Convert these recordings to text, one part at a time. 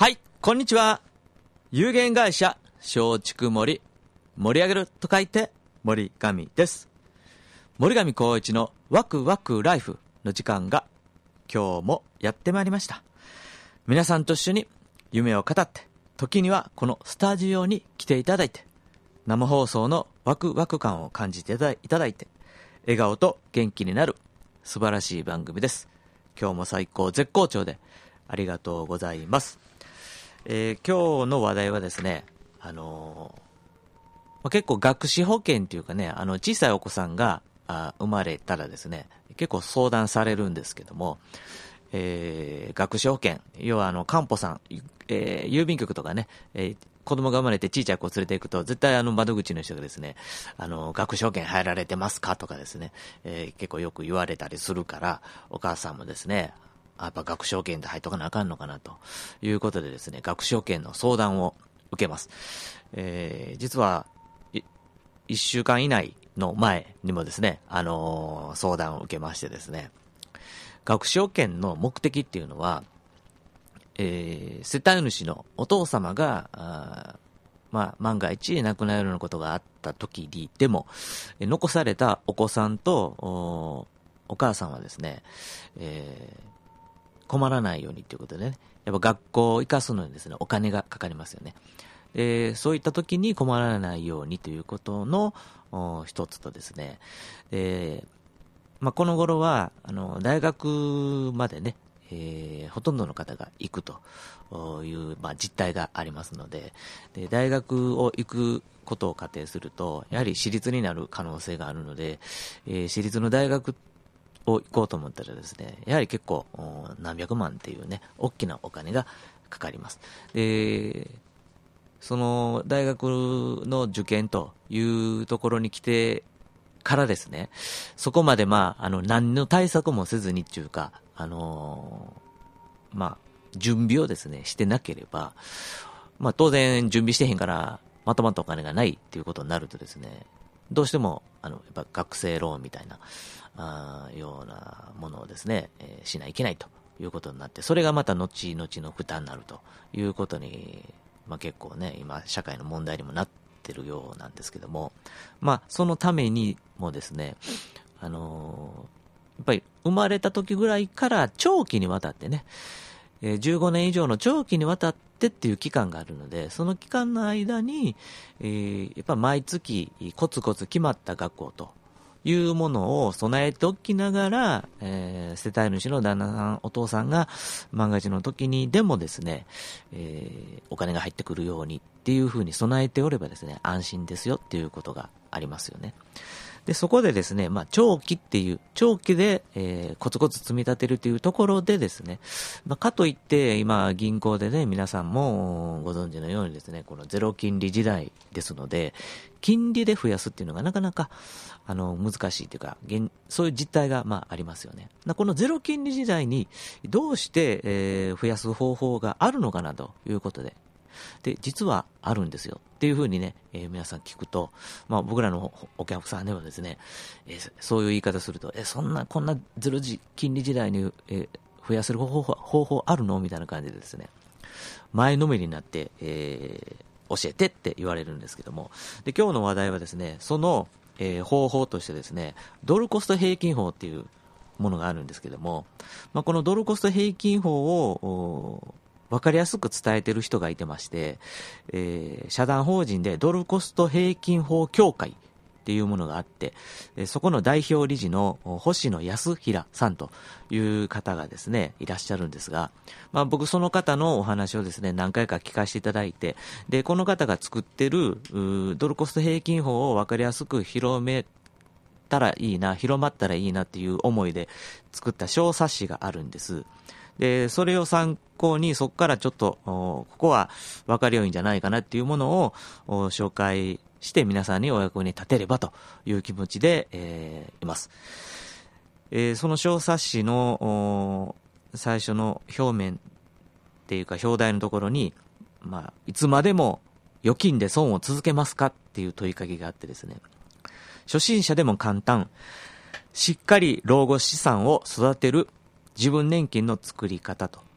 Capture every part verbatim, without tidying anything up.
はい、こんにちは。有限会社松竹森、盛り上げると書いて森上です。森上光一のワクワクライフの時間が今日もやってまいりました。皆さんと一緒に夢を語って、時にはこのスタジオに来ていただいて、生放送のワクワク感を感じていただいて、笑顔と元気になる素晴らしい番組です。今日も最高絶好調でありがとうございます。えー、今日の話題はですね、あのーまあ、結構学資保険っていうかね、あの小さいお子さんがあ生まれたらですね、結構相談されるんですけども、えー、学資保険、要はあのかんぽさん、えー、郵便局とかね、えー、子供が生まれて小さい子を連れて行くと、絶対あの窓口の人がですね、あの学資保険入られてますかとかですね、えー、結構よく言われたりするから、お母さんもですね、やっぱ学資保険で入っとかなあかんのかなということでですね、学資保険の相談を受けます。えー、実はいっしゅうかん以内の前にもですね、あのー、相談を受けましてですね、学資保険の目的っていうのは、えー、世帯主のお父様があまあ、万が一亡くなるようなことがあった時にでも、え残されたお子さんと お, お母さんはですね、えー困らないようにということでね、やっぱ学校を生かすのにですね、お金がかかりますよね。で、そういった時に困らないようにということの一つとですね、で、まあ、この頃はあの大学までね、えー、ほとんどの方が行くという、まあ、実態がありますので、で大学を行くことを仮定すると、やはり私立になる可能性があるので、えー、私立の大学を行こうと思ったらですね、やはり結構何百万っていうね、大きなお金がかかります。で、その大学の受験というところに来てからですね、そこまでまあ、あの、何の対策もせずにっていうか、あのー、まあ、準備をですね、してなければ、まあ当然準備してへんから、まとまったお金がないっていうことになるとですね、どうしても、あの、やっぱ学生ローンみたいな、あようなものをですね、えー、しないといけないということになって、それがまた後々の負担になるということに、まあ結構ね、今社会の問題にもなってるようなんですけども、まあそのためにもですね、あのー、やっぱり生まれた時ぐらいから長期にわたってね、えー、じゅうごねん以上の長期にわたってっていう期間があるので、その期間の間に、えー、やっぱ毎月コツコツ決まった学校というものを備えておきながら、えー、世帯主の旦那さん、お父さんが万が一の時にでもですね、えー、お金が入ってくるようにっていうふうに備えておればですね、安心ですよっていうことがありますよね。で、そこでですね、まあ、長期っていう、長期で、えー、コツコツ積み立てるというところでですね、まあ、かといって、今、銀行でね、皆さんもご存知のようにですね、このゼロ金利時代ですので、金利で増やすっていうのがなかなか、あの、難しいというか、現そういう実態が、まあ、ありますよね。このゼロ金利時代に、どうして、えー、増やす方法があるのかなということで、で、実はあるんですよっていうふうにね、えー、皆さん聞くと、まあ僕らのお客さんではですね、えー、そういう言い方すると、え、そんな、こんなゼロ金利時代に、えー、増やせる方法、方法あるのみたいな感じでですね、前のめりになって、えー、教えてって言われるんですけども、で、今日の話題はですね、その、えー、方法としてですね、ドルコスト平均法っていうものがあるんですけども、まあ、このドルコスト平均法を、分かりやすく伝えてる人がいてまして、えー、社団法人でドルコスト平均法協会っていうものがあって、そこの代表理事の星野康平さんという方がですね、いらっしゃるんですが、まあ僕その方のお話をですね、何回か聞かせていただいて、で、この方が作ってるドルコスト平均法を分かりやすく広めたらいいな、広まったらいいなっていう思いで作った小冊子があるんです。で、それを参考に、そこからちょっと、ここは分かりよいんじゃないかなっていうものを紹介して皆さんにお役に立てればという気持ちで、えー、います。えー、その小冊子の最初の表面っていうか表題のところに、まあ、いつまでも預金で損を続けますかっていう問いかけがあってですね、初心者でも簡単、しっかり老後資産を育てる自分年金の作り方と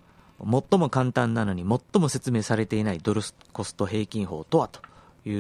最も簡単なのに最も説明されていないドルコスト平均法とはという、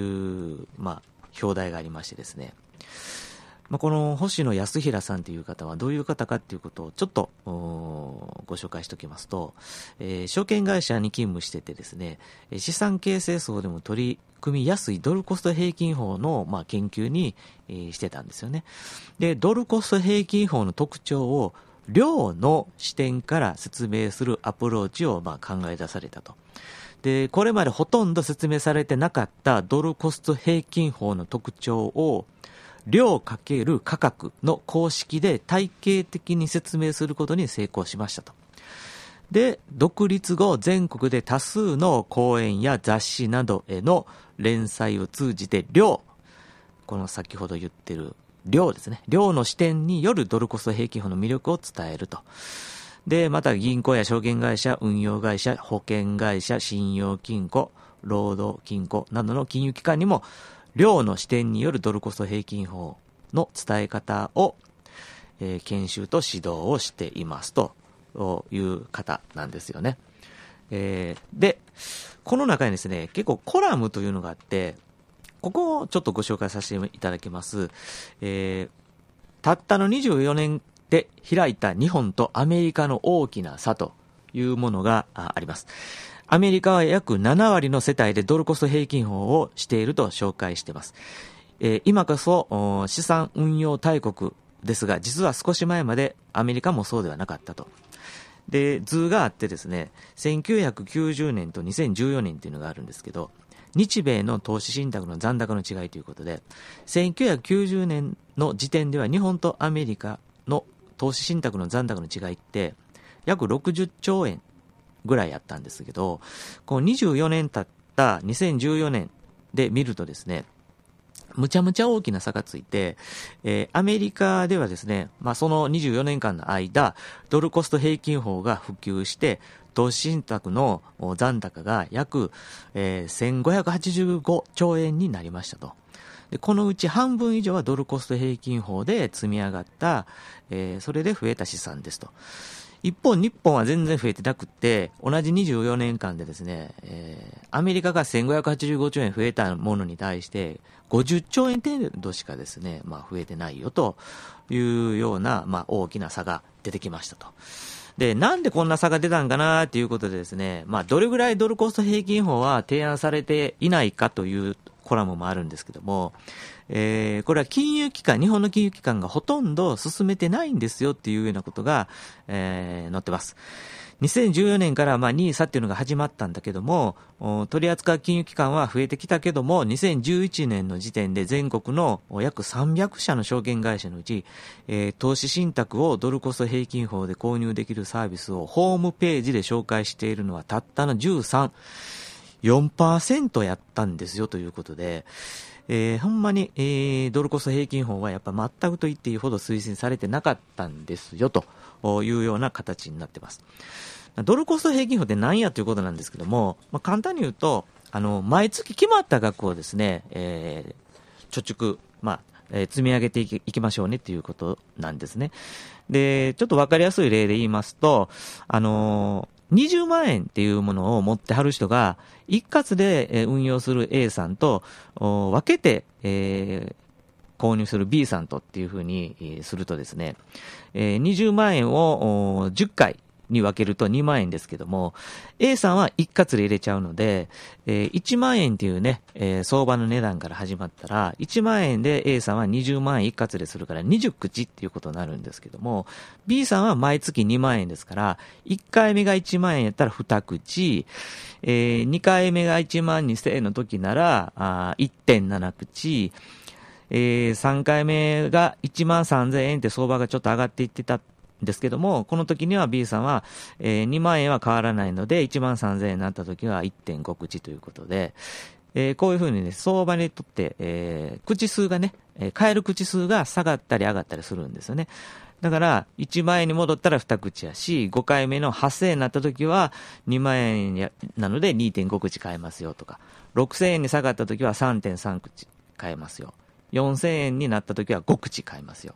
まあ、表題がありましてですね、まあ、この星野康平さんという方はどういう方かということをちょっとご紹介しておきますと、えー、証券会社に勤務しててですね、資産形成層でも取り組みやすいドルコスト平均法の、まあ、研究に、えー、してたんですよね。で、ドルコスト平均法の特徴を量の視点から説明するアプローチを、まあ、考え出されたと。で、これまでほとんど説明されてなかったドルコスト平均法の特徴を量かける価格の公式で体系的に説明することに成功しましたと。で、独立後全国で多数の講演や雑誌などへの連載を通じて量、この先ほど言ってる量ですね、量の視点によるドルコスト平均法の魅力を伝えると。で、また銀行や証券会社、運用会社、保険会社、信用金庫、労働金庫などの金融機関にも量の視点によるドルコスト平均法の伝え方を、えー、研修と指導をしていますという方なんですよね。えー、で、この中にですね、結構コラムというのがあって、ここをちょっとご紹介させていただきます。えー、たったのにじゅうよねんで開いた日本とアメリカの大きな差というものがあります。アメリカは約ななわりの世帯でドルコスト平均法をしていると紹介しています。えー、今こそ資産運用大国ですが、実は少し前までアメリカもそうではなかったと。で、図があってですね、せんきゅうひゃくきゅうじゅうねんとにせんじゅうよねんというのがあるんですけど、日米の投資信託の残高の違いということで、せんきゅうひゃくきゅうじゅうねんの時点では日本とアメリカの投資信託の残高の違いって約ろくじゅっちょうえんぐらいあったんですけど、こうにじゅうよねん経ったにせんじゅうよねんで見るとですね、むちゃむちゃ大きな差がついて、えー、アメリカではですね、まあ、そのにじゅうよねんかんの間、ドルコスト平均法が普及して、投資信託の残高が約、えー、せんごひゃくはちじゅうごちょうえんになりましたと。で、このうち半分以上はドルコスト平均法で積み上がった、えー、それで増えた資産ですと。一方、日本は全然増えてなくって、同じにじゅうよねんかんでですね、えー、アメリカがせんごひゃくはちじゅうごちょうえん増えたものに対して、ごじゅっちょうえん程度しかですね、まあ増えてないよというような、まあ大きな差が出てきましたと。で、なんでこんな差が出たんかなということでですね、まあどれぐらいドルコスト平均法は提案されていないかというコラムもあるんですけども、えー、これは金融機関、日本の金融機関がほとんど進めてないんですよっていうようなことが、えー、載ってます。にせんじゅうよねんからまあニーサっていうのが始まったんだけども、取り扱う金融機関は増えてきたけども、にせんじゅういちねんの時点で全国の約さんびゃくしゃの証券会社のうち、えー、投資信託をドルコスト平均法で購入できるサービスをホームページで紹介しているのはたったのじゅうさん、よんパーセント やったんですよということで、えー、ほんまに、えー、ドルコスト平均法はやっぱ全くと言っていいほど推進されてなかったんですよというような形になってます。ドルコスト平均法って何やということなんですけども、まあ、簡単に言うと、あの、毎月決まった額をですね、えー、貯蓄、まあ、えー、積み上げていき、いきましょうねっていうことなんですね。で、ちょっとわかりやすい例で言いますと、あのー、にじゅうまんえんっていうものを持ってはる人が一括で運用する A さんと分けて、えー、購入する B さんとっていうふうにするとですね、えー、にじゅうまんえんをじゅっかいに分けるとにまんえんですけども、A さんは一括で入れちゃうので、えー、いちまんえんっていうね、えー、相場の値段から始まったら、いちまんえんで A さんはにじゅうまんえん一括でするからにじゅっくちっていうことになるんですけども、B さんは毎月にまんえんですから、いっかいめがいちまんえんやったらにくち、えー、にかいめがいちまんにせんえんの時なら、あ いってんななくち、えー、さんかいめがいちまんさんぜんえんって相場がちょっと上がっていってたですけども、この時には B さんは、えー、にまんえんは変わらないのでいちまんさんぜんえんになった時は いってんご 口ということで、えー、こういうふうにね、相場にとって、えー、口数がね、えー、買える口数が下がったり上がったりするんですよね。だからいちまんえんに戻ったらに口やし、ごかいめのはっせんえんになった時はにまんえんやなので にてんご 口買えますよとか、ろくせんえんに下がった時は さんてんさん 口買えますよ。よんせんえんになった時はご口買えますよ。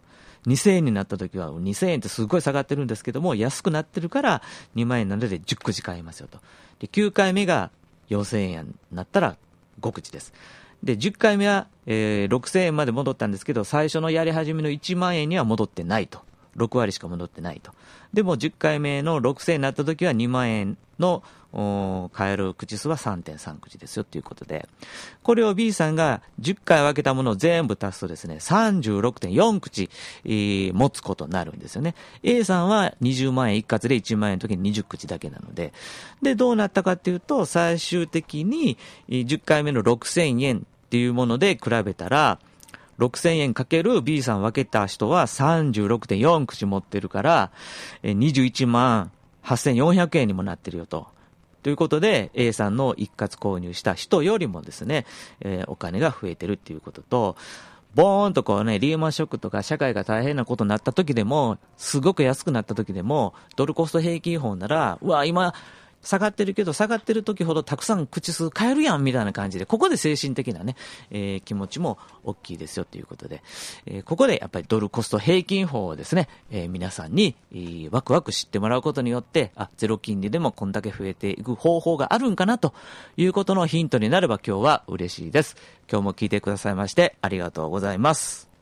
にせんえんになった時はにせんえんってすごい下がってるんですけども、安くなってるからにまんえんなのでじゅっくち買えますよと。できゅうかいめがよんせんえんになったらごくちです。でじゅっかいめは、えーろくせんえんまで戻ったんですけど、最初のやり始めのいちまんえんには戻ってないと。ろくわりしか戻ってないと。でもじゅっかいめのろくせんえんになった時はにまんえんの買える口数は さんてんさん 口ですよということで、これを B さんがじゅっかい分けたものを全部足すとですね さんじゅうろくてんよん 口、えー、持つことになるんですよね。 A さんはにじゅうまんえん一括でいちまんえんの時ににじゅっ口だけなので、でどうなったかっていうと、最終的にじゅっかいめのろくせんえんっていうもので比べたら、ろくせんえんかける B さん分けた人は さんじゅうろくてんよん 口持ってるからにじゅういちまんはっせんよんひゃくえんにもなってるよと。ということで A さんの一括購入した人よりもですね、えー、お金が増えてるっていうことと、ボーンとこうね、リーマンショックとか社会が大変なことになった時でも、すごく安くなった時でも、ドルコスト平均法なら、うわ今下がってるけど、下がってる時ほどたくさん口数買えるやんみたいな感じで、ここで精神的なね、えー、気持ちも大きいですよということで、えー、ここでやっぱりドルコスト平均法をですね、えー、皆さんに、えー、ワクワク知ってもらうことによって、あ、ゼロ金利でもこんだけ増えていく方法があるんかなということのヒントになれば今日は嬉しいです。今日も聞いてくださいましてありがとうございます。